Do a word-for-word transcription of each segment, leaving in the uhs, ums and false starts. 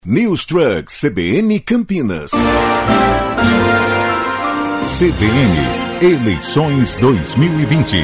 News Truck C B N Campinas. C B N Eleições dois mil e vinte.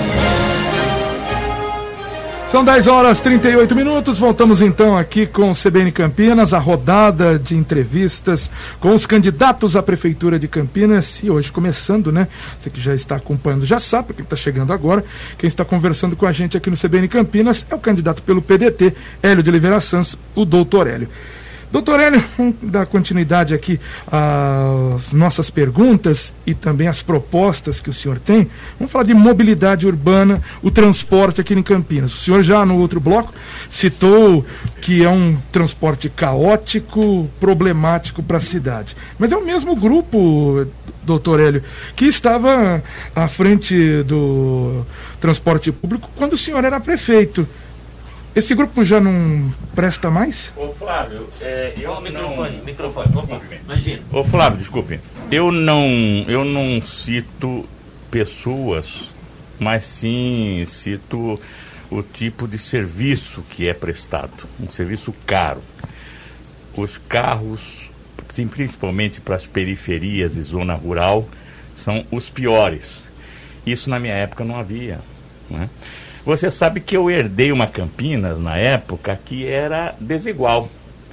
São dez horas e trinta e oito minutos, voltamos então aqui com o C B N Campinas, a rodada de entrevistas com os candidatos à Prefeitura de Campinas, e hoje começando, né, você que já está acompanhando já sabe, porque está chegando agora, quem está conversando com a gente aqui no C B N Campinas é o candidato pelo P D T, Hélio de Oliveira Santos, o doutor Hélio. Doutor Hélio, vamos dar continuidade aqui às nossas perguntas e também às propostas que o senhor tem. Vamos falar de mobilidade urbana, o transporte aqui em Campinas. O senhor já no outro bloco citou que é um transporte caótico, problemático para a cidade. Mas é o mesmo grupo, doutor Hélio, que estava à frente do transporte público quando o senhor era prefeito. Esse grupo já não presta mais? Ô Flávio, é, eu oh, microfone, não... microfone, opa, imagina. Ô Flávio, desculpe, eu não, eu não cito pessoas, mas sim cito o tipo de serviço que é prestado, um serviço caro. Os carros, sim, principalmente para as periferias e zona rural, são os piores. Isso na minha época não havia, né? Você sabe que eu herdei uma Campinas, na época, que era desigual.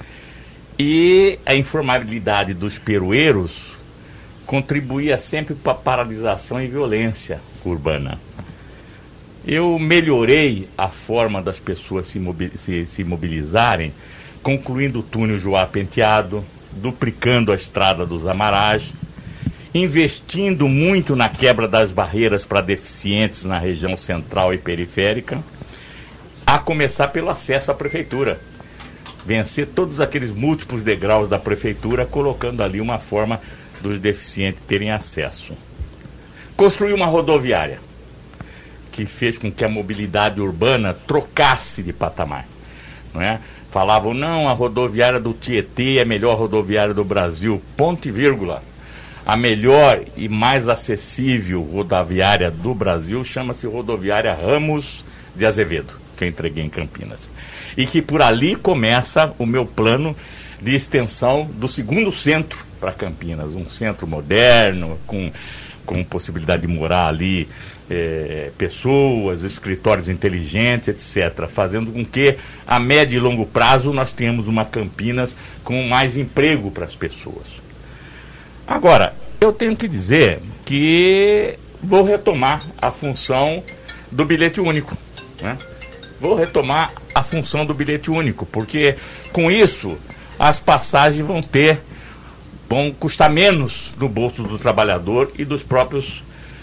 E a informabilidade dos peroeiros contribuía sempre para a paralisação e violência urbana. Eu melhorei a forma das pessoas se, mobil- se, se mobilizarem, concluindo o túnel Joá Penteado, duplicando a estrada dos Amarás, investindo muito na quebra das barreiras para deficientes na região central e periférica, a começar pelo acesso à prefeitura. Vencer todos aqueles múltiplos degraus da prefeitura, colocando ali uma forma dos deficientes terem acesso. Construir uma rodoviária, que fez com que a mobilidade urbana trocasse de patamar, não é? Falavam, não, a rodoviária do Tietê é a melhor rodoviária do Brasil, ponto e vírgula. A melhor e mais acessível rodoviária do Brasil chama-se Rodoviária Ramos de Azevedo, que eu entreguei em Campinas. E que por ali começa o meu plano de extensão do segundo centro para Campinas. Um centro moderno, com, com possibilidade de morar ali é, pessoas, escritórios inteligentes, etcétera. Fazendo com que, a médio e longo prazo, nós tenhamos uma Campinas com mais emprego para as pessoas. Agora, eu tenho que dizer que vou retomar a função do bilhete único, né? Vou retomar a função do bilhete único, porque com isso as passagens vão ter, vão custar menos no bolso do trabalhador e dos próprios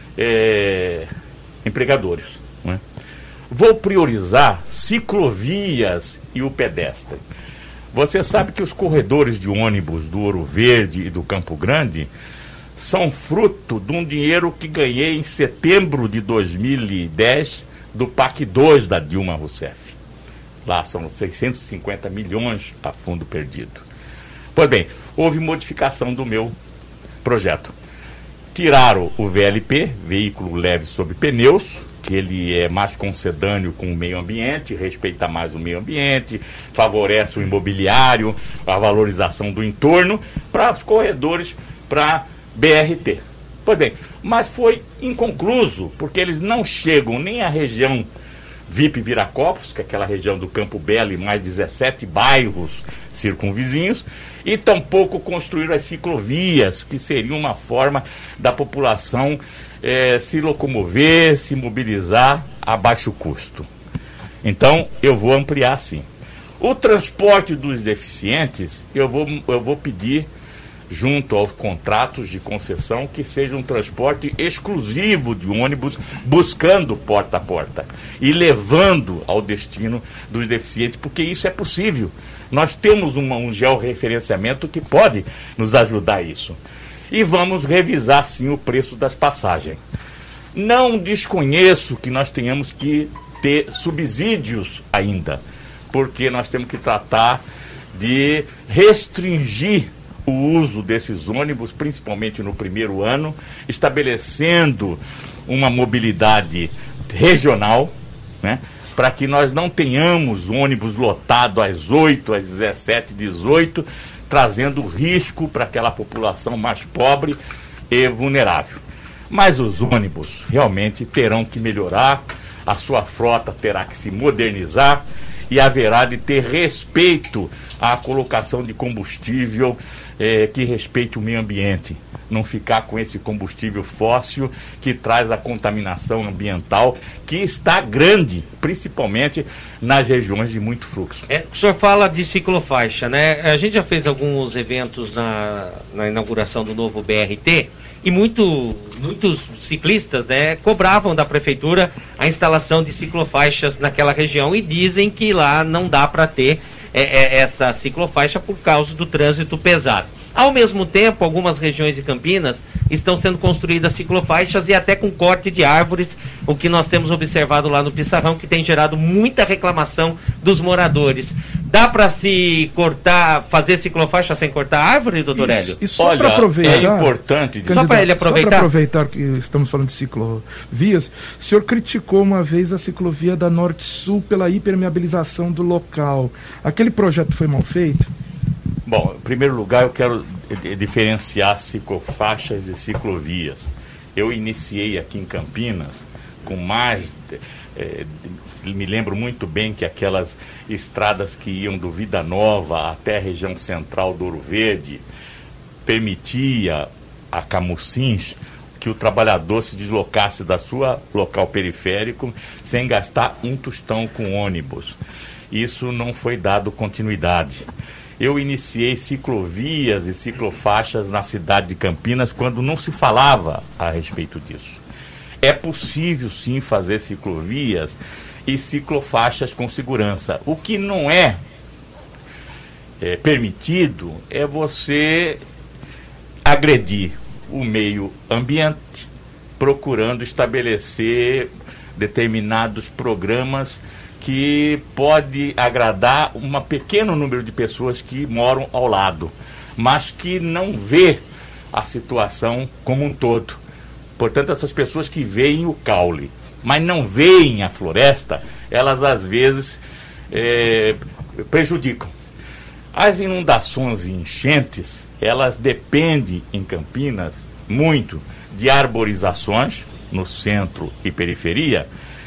é, empregadores, né? Vou priorizar ciclovias e o pedestre. Você sabe que os corredores de ônibus do Ouro Verde e do Campo Grande são fruto de um dinheiro que ganhei em setembro de dois mil e dez do P A C dois da Dilma Rousseff. Lá são seiscentos e cinquenta milhões a fundo perdido. Pois bem, houve modificação do meu projeto. Tiraram o V L P, veículo leve sob pneus, que ele é mais concedâneo com o meio ambiente, respeita mais o meio ambiente, favorece o imobiliário, a valorização do entorno, para os corredores, para B R T. Pois bem, mas foi inconcluso, porque eles não chegam nem à região V I P Viracopos, que é aquela região do Campo Belo e mais dezessete bairros circunvizinhos, e tampouco construíram as ciclovias, que seriam uma forma da população É, se locomover, se mobilizar a baixo custo. Então, eu vou ampliar sim. O transporte dos deficientes, eu vou, eu vou pedir, junto aos contratos de concessão, que seja um transporte exclusivo de ônibus, buscando porta a porta e levando ao destino dos deficientes, porque isso é possível. Nós temos uma, um georreferenciamento que pode nos ajudar a isso. E vamos revisar, sim, o preço das passagens. Não desconheço que nós tenhamos que ter subsídios ainda, porque nós temos que tratar de restringir o uso desses ônibus, principalmente no primeiro ano, estabelecendo uma mobilidade regional, né? para que nós não tenhamos ônibus lotado às oito, às dezessete, dezoito, trazendo risco para aquela população mais pobre e vulnerável. Mas os ônibus realmente terão que melhorar, a sua frota terá que se modernizar e haverá de ter respeito à colocação de combustível eh, que respeite o meio ambiente. Não ficar com esse combustível fóssil que traz a contaminação ambiental, que está grande, principalmente nas regiões de muito fluxo. É, o senhor fala de ciclofaixa, né? A gente já fez alguns eventos na, na inauguração do novo B R T e muito, muitos ciclistas, né, cobravam da prefeitura a instalação de ciclofaixas naquela região e dizem que lá não dá para ter é, é, essa ciclofaixa por causa do trânsito pesado. Ao mesmo tempo, algumas regiões de Campinas estão sendo construídas ciclofaixas e até com corte de árvores, o que nós temos observado lá no Pissarrão, que tem gerado muita reclamação dos moradores. Dá para se cortar, fazer ciclofaixa sem cortar árvore, doutor Isso, Hélio? E só Olha, para aproveitar, é importante... Só para ele aproveitar. Só para aproveitar que estamos falando de ciclovias, o senhor criticou uma vez a ciclovia da Norte-Sul pela hipermeabilização do local. Aquele projeto foi mal feito? Bom, em primeiro lugar eu quero diferenciar ciclofaixas de ciclovias. Eu iniciei aqui em Campinas com mais... É, me lembro muito bem que aquelas estradas que iam do Vida Nova até a região central do Ouro Verde permitia a Camucins que o trabalhador se deslocasse da sua local periférico sem gastar um tostão com ônibus. Isso não foi dado continuidade. Eu iniciei ciclovias e ciclofaixas na cidade de Campinas quando não se falava a respeito disso. É possível sim fazer ciclovias e ciclofaixas com segurança. O que não é, é permitido é você agredir o meio ambiente, procurando estabelecer determinados programas que pode agradar um pequeno número de pessoas que moram ao lado, mas que não vê a situação como um todo. Portanto, essas pessoas que veem o caule, mas não veem a floresta, elas às vezes é, prejudicam. As inundações e enchentes, elas dependem em Campinas muito de arborizações no centro e periferia,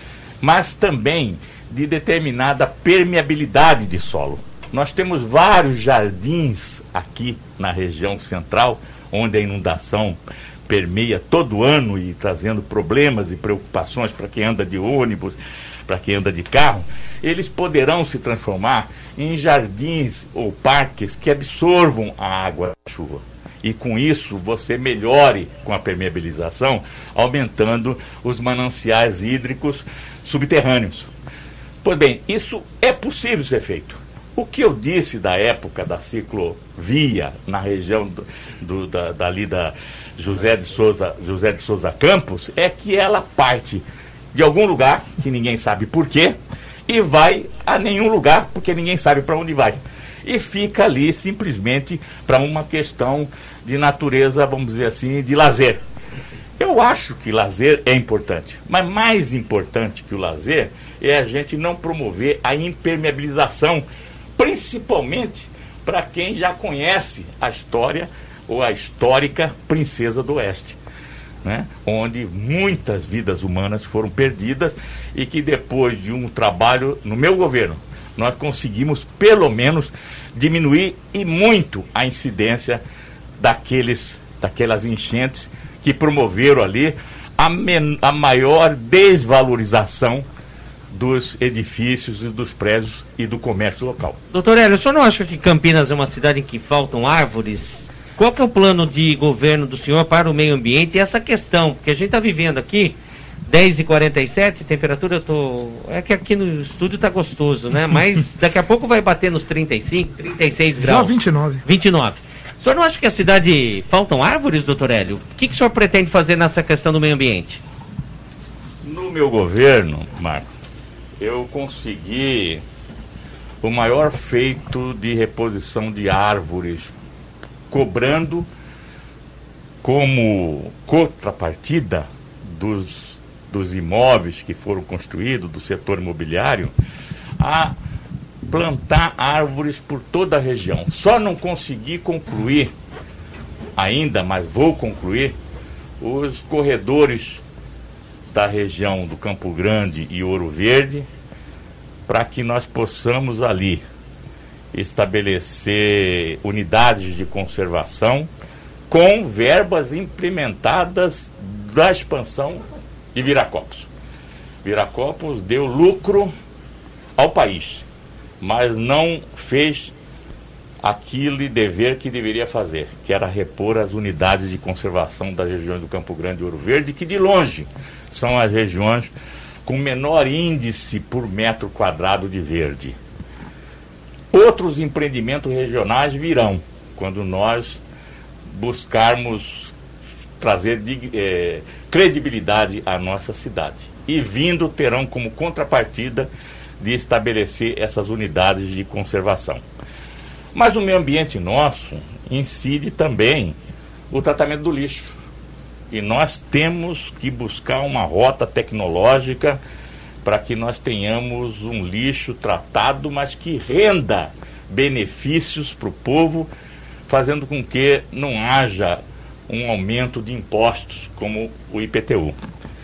mas também de determinada permeabilidade de solo. Nós temos vários jardins aqui na região central, onde a inundação permeia todo ano e trazendo problemas e preocupações para quem anda de ônibus, para quem anda de carro. Eles poderão se transformar em jardins ou parques que absorvam a água da chuva. E com isso você melhore com a permeabilização, aumentando os mananciais hídricos subterrâneos. Pois bem, isso é possível ser feito. O que eu disse da época da ciclovia na região do, do, da, dali da José de Souza, José de Souza Campos é que ela parte de algum lugar, que ninguém sabe por quê, e vai a nenhum lugar, porque ninguém sabe para onde vai. E fica ali simplesmente para uma questão de natureza, vamos dizer assim, de lazer. Eu acho que lazer é importante, mas mais importante que o lazer é a gente não promover a impermeabilização, principalmente para quem já conhece a história ou a histórica Princesa do Oeste, né? Onde muitas vidas humanas foram perdidas e que depois de um trabalho no meu governo, nós conseguimos pelo menos diminuir e muito a incidência daqueles, daquelas enchentes que promoveram ali a, men- a maior desvalorização dos edifícios e dos prédios e do comércio local. Doutor Hélio, o senhor não acha que Campinas é uma cidade em que faltam árvores? Qual que é o plano de governo do senhor para o meio ambiente e essa questão? Porque a gente está vivendo aqui, dez e quarenta e sete, temperatura, eu tô... é que aqui no estúdio está gostoso, né? Mas daqui a pouco vai bater nos trinta e cinco, trinta e seis graus. Já vinte e nove. vinte e nove. O senhor não acha que a cidade faltam árvores, doutor Hélio? O que, que o senhor pretende fazer nessa questão do meio ambiente? No meu governo, Marco, eu consegui o maior feito de reposição de árvores, cobrando como contrapartida dos, dos imóveis que foram construídos, do setor imobiliário, a plantar árvores por toda a região. Só não consegui concluir ainda, mas vou concluir, os corredores da região do Campo Grande e Ouro Verde, para que nós possamos ali estabelecer unidades de conservação com verbas implementadas da expansão de Viracopos. Viracopos deu lucro ao país, mas não fez aquele dever que deveria fazer, que era repor as unidades de conservação das regiões do Campo Grande e Ouro Verde, que de longe são as regiões com menor índice por metro quadrado de verde. Outros empreendimentos regionais virão, quando nós buscarmos trazer de, eh, credibilidade à nossa cidade. E vindo terão como contrapartida de estabelecer essas unidades de conservação. Mas o meio ambiente nosso incide também o tratamento do lixo. E nós temos que buscar uma rota tecnológica para que nós tenhamos um lixo tratado, mas que renda benefícios para o povo, fazendo com que não haja um aumento de impostos, como o I P T U.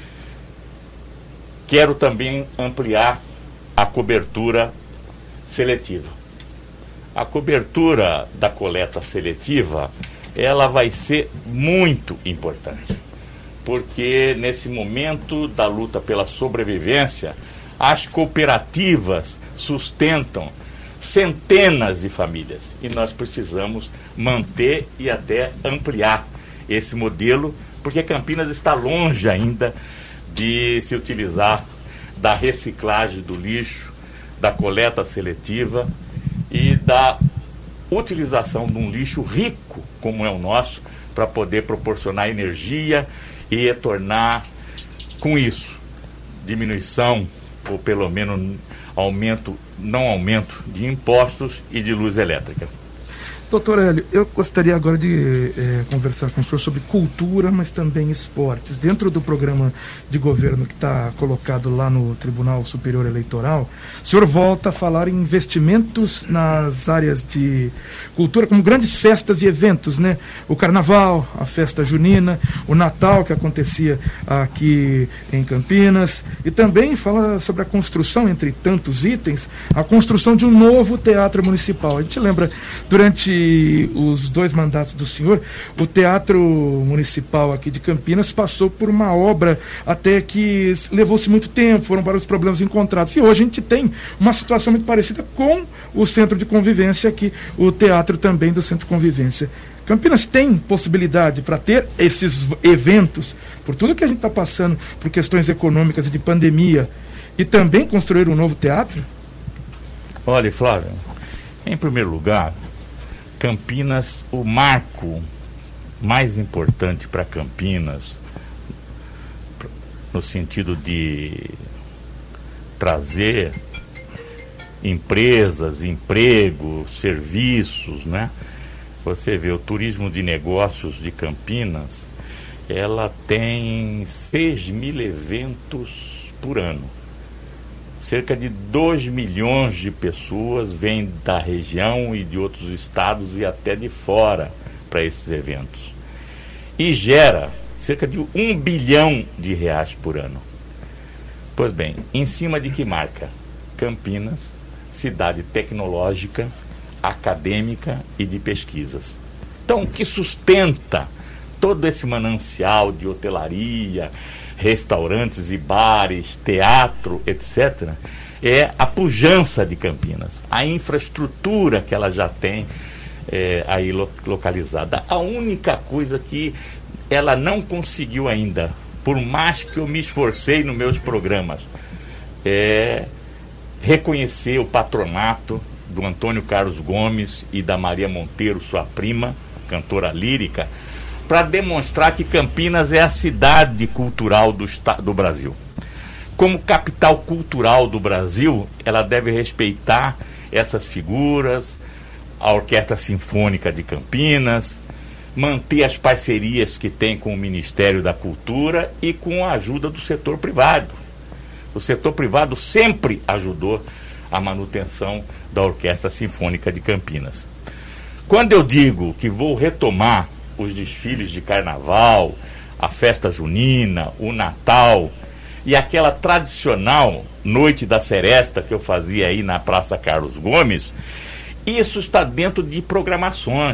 Quero também ampliar a cobertura seletiva. A cobertura da coleta seletiva, ela vai ser muito importante, porque nesse momento da luta pela sobrevivência, as cooperativas sustentam centenas de famílias e nós precisamos manter e até ampliar esse modelo, porque Campinas está longe ainda de se utilizar da reciclagem do lixo, da coleta seletiva e da utilização de um lixo rico, como é o nosso, para poder proporcionar energia e retornar com isso diminuição, ou pelo menos aumento, não aumento, de impostos e de luz elétrica. Doutor Hélio, eu gostaria agora de é, conversar com o senhor sobre cultura, mas também esportes. Dentro do programa de governo que está colocado lá no Tribunal Superior Eleitoral, o senhor volta a falar em investimentos nas áreas de cultura, como grandes festas e eventos, né? O Carnaval, a festa junina, o Natal, que acontecia aqui em Campinas, e também fala sobre a construção, entre tantos itens, a construção de um novo teatro municipal. A gente lembra, durante os dois mandatos do senhor, o Teatro Municipal aqui de Campinas passou por uma obra até que levou-se muito tempo, foram vários problemas encontrados. E hoje a gente tem uma situação muito parecida com o Centro de Convivência aqui, o teatro também do Centro de Convivência. Campinas tem possibilidade para ter esses eventos, por tudo que a gente está passando, por questões econômicas e de pandemia, e também construir um novo teatro? Olha, Flávio, em primeiro lugar, Campinas, o marco mais importante para Campinas, no sentido de trazer empresas, emprego, serviços, né? Você vê o turismo de negócios de Campinas, ela tem seis mil eventos por ano. Cerca de dois milhões de pessoas vêm da região e de outros estados e até de fora para esses eventos. E gera cerca de um bilhão de reais por ano. Pois bem, em cima de que marca? Campinas, cidade tecnológica, acadêmica e de pesquisas. Então, o que sustenta todo esse manancial de hotelaria, restaurantes e bares, teatro, etcétera, é a pujança de Campinas, a infraestrutura que ela já tem é, aí lo- localizada. A única coisa que ela não conseguiu ainda, por mais que eu me esforcei nos meus programas, é reconhecer o patronato do Antônio Carlos Gomes e da Maria Monteiro, sua prima, cantora lírica, para demonstrar que Campinas é a cidade cultural do, do Brasil. Como capital cultural do Brasil, ela deve respeitar essas figuras, a Orquestra Sinfônica de Campinas, manter as parcerias que tem com o Ministério da Cultura e com a ajuda do setor privado. O setor privado sempre ajudou a manutenção da Orquestra Sinfônica de Campinas. Quando eu digo que vou retomar os desfiles de carnaval, a festa junina, o Natal e aquela tradicional Noite da Seresta que eu fazia aí na Praça Carlos Gomes, isso está dentro de programações.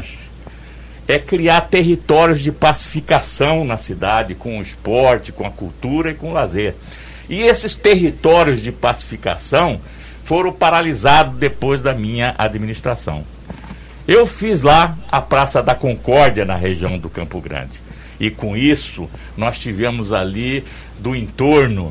É criar territórios de pacificação na cidade, com o esporte, com a cultura e com o lazer. E esses territórios de pacificação foram paralisados depois da minha administração. Eu fiz lá a Praça da Concórdia, na região do Campo Grande. E com isso, nós tivemos ali, do entorno,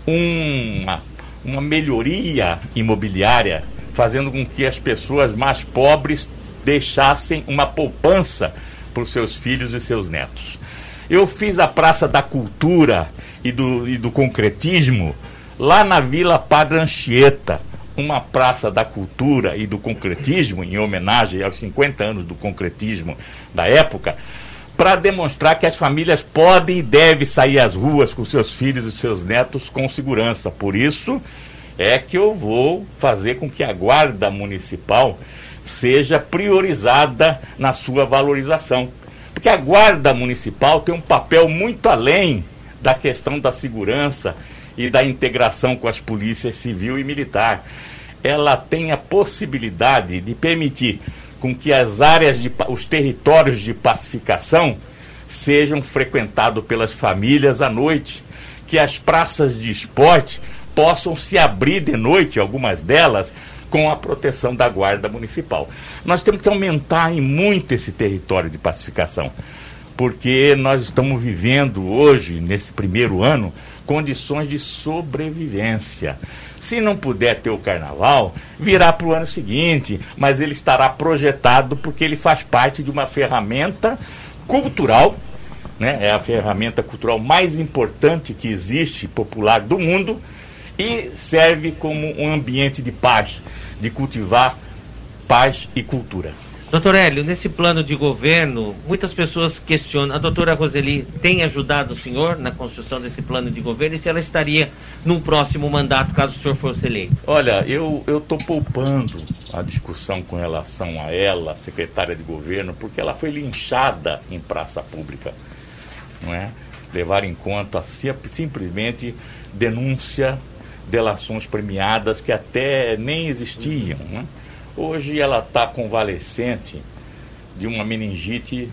uma, uma melhoria imobiliária, fazendo com que as pessoas mais pobres deixassem uma poupança para os seus filhos e seus netos. Eu fiz a Praça da Cultura e do, e do Concretismo lá na Vila Padre Anchieta, uma praça da cultura e do concretismo, em homenagem aos cinquenta anos do concretismo da época, para demonstrar que as famílias podem e devem sair às ruas com seus filhos e seus netos com segurança. Por isso é que eu vou fazer com que a Guarda Municipal seja priorizada na sua valorização. Porque a Guarda Municipal tem um papel muito além da questão da segurança e da integração com as polícias civil e militar. Ela tem a possibilidade de permitir com que as áreas, de, os territórios de pacificação sejam frequentados pelas famílias à noite, que as praças de esporte possam se abrir de noite, algumas delas, com a proteção da Guarda Municipal. Nós temos que aumentar em muito esse território de pacificação, porque nós estamos vivendo hoje, nesse primeiro ano, condições de sobrevivência. Se não puder ter o carnaval, virá para o ano seguinte, mas ele estará projetado porque ele faz parte de uma ferramenta cultural, né? É a ferramenta cultural mais importante que existe, popular do mundo, e serve como um ambiente de paz, de cultivar paz e cultura. Doutor Hélio, nesse plano de governo, muitas pessoas questionam, a doutora Roseli tem ajudado o senhor na construção desse plano de governo e se ela estaria num próximo mandato, caso o senhor fosse eleito? Olha, eu estou poupando a discussão com relação a ela, secretária de governo, porque ela foi linchada em praça pública, não é? Levar em conta simplesmente denúncia, delações premiadas que até nem existiam, não é? Hoje ela está convalescente de uma meningite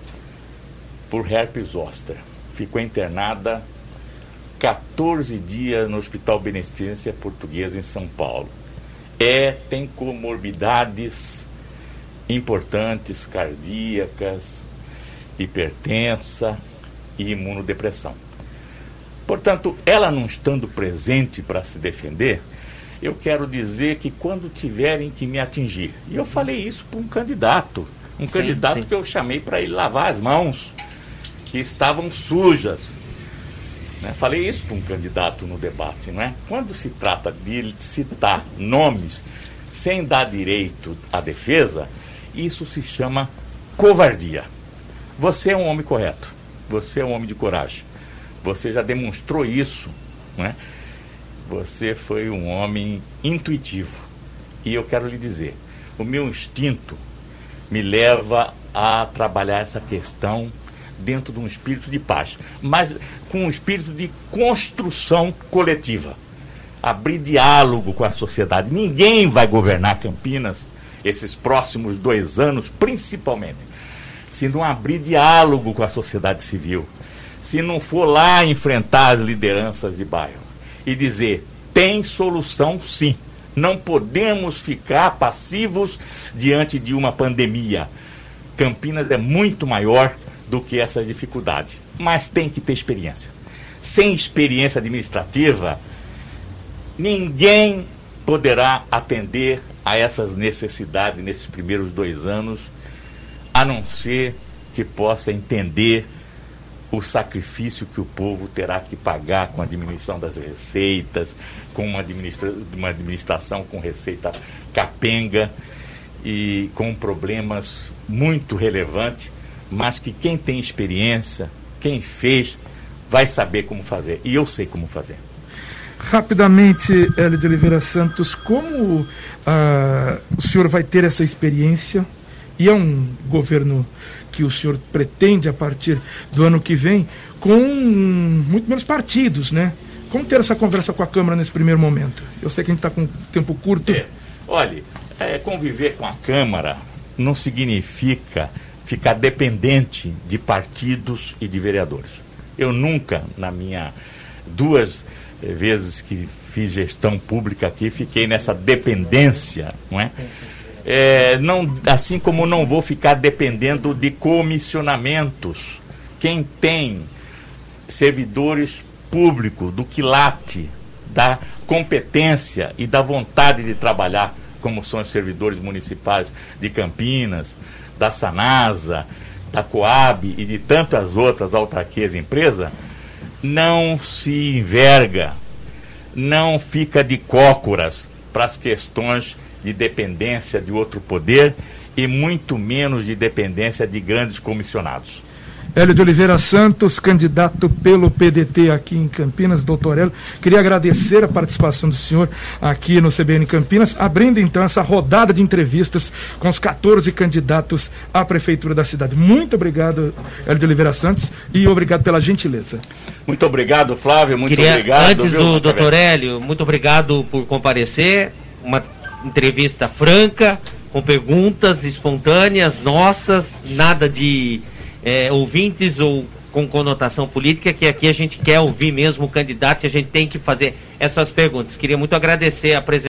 por herpes zoster. Ficou internada quatorze dias no Hospital Beneficência Portuguesa em São Paulo. É, tem comorbidades importantes, cardíacas, hipertensa e imunodepressão. Portanto, ela não estando presente para se defender, eu quero dizer que quando tiverem que me atingir, e eu falei isso para um candidato, um sim, candidato sim. que eu chamei para ele lavar as mãos, que estavam sujas. Né? Falei isso para um candidato no debate, não é? Quando se trata de citar nomes sem dar direito à defesa, isso se chama covardia. Você é um homem correto, você é um homem de coragem, você já demonstrou isso, não é? Você foi um homem intuitivo. E eu quero lhe dizer, o meu instinto me leva a trabalhar essa questão dentro de um espírito de paz, mas com um espírito de construção coletiva. Abrir diálogo com a sociedade. Ninguém vai governar Campinas esses próximos dois anos, principalmente, se não abrir diálogo com a sociedade civil, se não for lá enfrentar as lideranças de bairro e dizer, tem solução sim. Não podemos ficar passivos diante de uma pandemia. Campinas é muito maior do que essas dificuldades, mas tem que ter experiência. Sem experiência administrativa, ninguém poderá atender a essas necessidades nesses primeiros dois anos, a não ser que possa entender o sacrifício que o povo terá que pagar com a diminuição das receitas, com uma, administra- uma administração com receita capenga e com problemas muito relevantes, mas que quem tem experiência, quem fez, vai saber como fazer. E eu sei como fazer. Rapidamente, Hélio de Oliveira Santos, como ah, o senhor vai ter essa experiência, e é um governo que o senhor pretende a partir do ano que vem, com muito menos partidos, né? Como ter essa conversa com a Câmara nesse primeiro momento? Eu sei que a gente está com tempo curto. É, olha, é, conviver com a Câmara não significa ficar dependente de partidos e de vereadores. Eu nunca, na minha duas eh, vezes que fiz gestão pública aqui, fiquei nessa dependência, não é? É, não, assim como não vou ficar dependendo de comissionamentos. Quem tem servidores públicos do quilate, da competência e da vontade de trabalhar, como são os servidores municipais de Campinas, da Sanasa, da Coab e de tantas outras autarquias e empresas, não se enverga, não fica de cócoras para as questões de dependência de outro poder e muito menos de dependência de grandes comissionados. Hélio de Oliveira Santos, candidato pelo P D T aqui em Campinas. Doutor Hélio, queria agradecer a participação do senhor aqui no C B N Campinas, abrindo então essa rodada de entrevistas com os quatorze candidatos à Prefeitura da cidade. Muito obrigado, Hélio de Oliveira Santos, e obrigado pela gentileza. Muito obrigado, Flávio, muito Queria, obrigado. Antes viu, do doutor Hélio, muito obrigado por comparecer, uma entrevista franca, com perguntas espontâneas, nossas, nada de é, ouvintes ou com conotação política, que aqui a gente quer ouvir mesmo o candidato e a gente tem que fazer essas perguntas. Queria muito agradecer a presença